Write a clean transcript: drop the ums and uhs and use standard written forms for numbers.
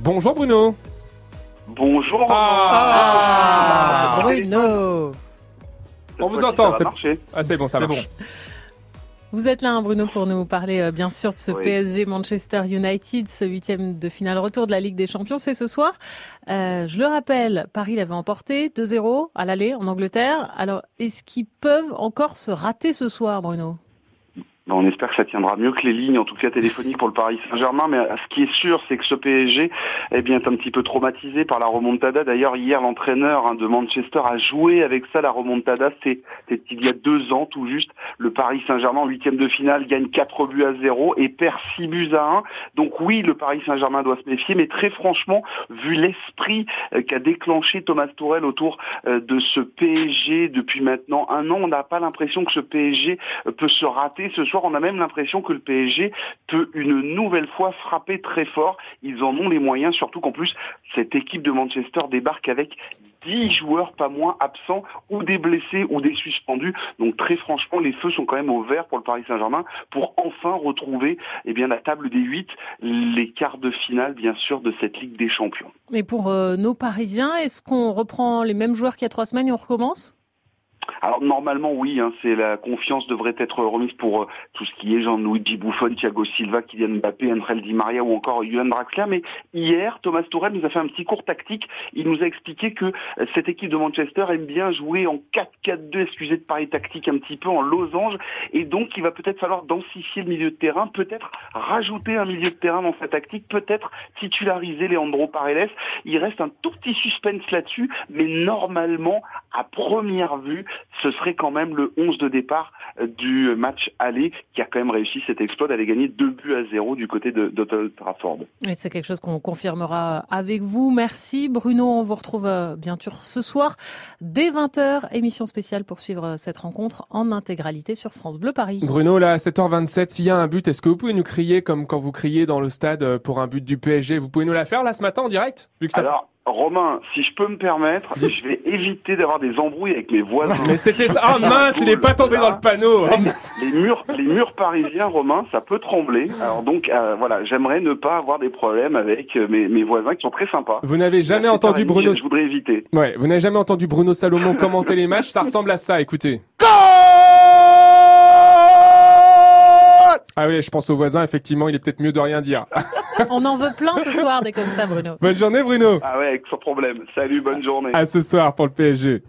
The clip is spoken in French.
Bonjour Bruno. Bonjour. Bruno. On vous entend. C'est bon, ça marche. Vous êtes là, hein, Bruno, pour nous parler bien sûr de ce PSG Manchester United, ce 8e de finale retour de la Ligue des Champions. C'est ce soir. Je le rappelle, Paris l'avait emporté 2-0 à l'aller en Angleterre. Alors, est-ce qu'ils peuvent encore se rater ce soir, Bruno ? On espère que ça tiendra mieux que les lignes, en tout cas téléphoniques pour le Paris Saint-Germain. Mais ce qui est sûr, c'est que ce PSG est un petit peu traumatisé par la remontada. D'ailleurs, hier, l'entraîneur de Manchester a joué avec ça, la remontada. C'était il y a 2 ans, tout juste. Le Paris Saint-Germain, en 8e de finale, gagne 4-0 et perd 6-1. Donc oui, le Paris Saint-Germain doit se méfier. Mais très franchement, vu l'esprit qu'a déclenché Thomas Tuchel autour de ce PSG depuis maintenant 1 an, on n'a pas l'impression que ce PSG peut se rater ce soir. On a même l'impression que le PSG peut une nouvelle fois frapper très fort. Ils en ont les moyens, surtout qu'en plus, cette équipe de Manchester débarque avec 10 joueurs pas moins absents, ou des blessés ou des suspendus. Donc très franchement, les feux sont quand même au vert pour le Paris Saint-Germain pour enfin retrouver la table des 8, les quarts de finale bien sûr de cette Ligue des Champions. Et pour nos Parisiens, est-ce qu'on reprend les mêmes joueurs qu'il y a 3 semaines et on recommence ? Alors normalement oui, c'est la confiance devrait être remise pour tout ce qui est Gianluigi Buffon, Thiago Silva, Kylian Mbappé, Angel Di Maria ou encore Juan Draxler. Mais hier, Thomas Tuchel nous a fait un petit cours tactique. Il nous a expliqué que cette équipe de Manchester aime bien jouer en 4-4-2, excusez de parler tactique un petit peu en losange, et donc il va peut-être falloir densifier le milieu de terrain, peut-être rajouter un milieu de terrain dans sa tactique, peut-être titulariser Leandro Paredes. Il reste un tout petit suspense là-dessus, mais normalement, à première vue, ce serait quand même le 11 de départ du match aller qui a quand même réussi cet exploit d'aller gagner 2-0 du côté d'Old Trafford. Et c'est quelque chose qu'on confirmera avec vous. Merci Bruno, on vous retrouve bien sûr ce soir dès 20h, émission spéciale pour suivre cette rencontre en intégralité sur France Bleu Paris. Bruno, là à 7h27, s'il y a un but, est-ce que vous pouvez nous crier comme quand vous criez dans le stade pour un but du PSG ? Vous pouvez nous la faire là ce matin en direct vu que ça... Alors, Romain, si je peux me permettre, je vais éviter d'avoir des embrouilles avec mes voisins. Mais c'était ça. Ah mince, il est pas tombé dans le panneau. Les murs parisiens, Romain, ça peut trembler. Alors donc, j'aimerais ne pas avoir des problèmes avec mes voisins qui sont très sympas. Vous n'avez jamais entendu Bruno... Je voudrais éviter. Ouais, vous n'avez jamais entendu Bruno Salomon commenter les matchs ? Ça ressemble à ça, écoutez. Ah oui, je pense aux voisins, effectivement, il est peut-être mieux de rien dire. On en veut plein ce soir, des comme ça, Bruno. Bonne journée, Bruno. Ah ouais, sans problème. Salut, bonne journée. À ce soir pour le PSG.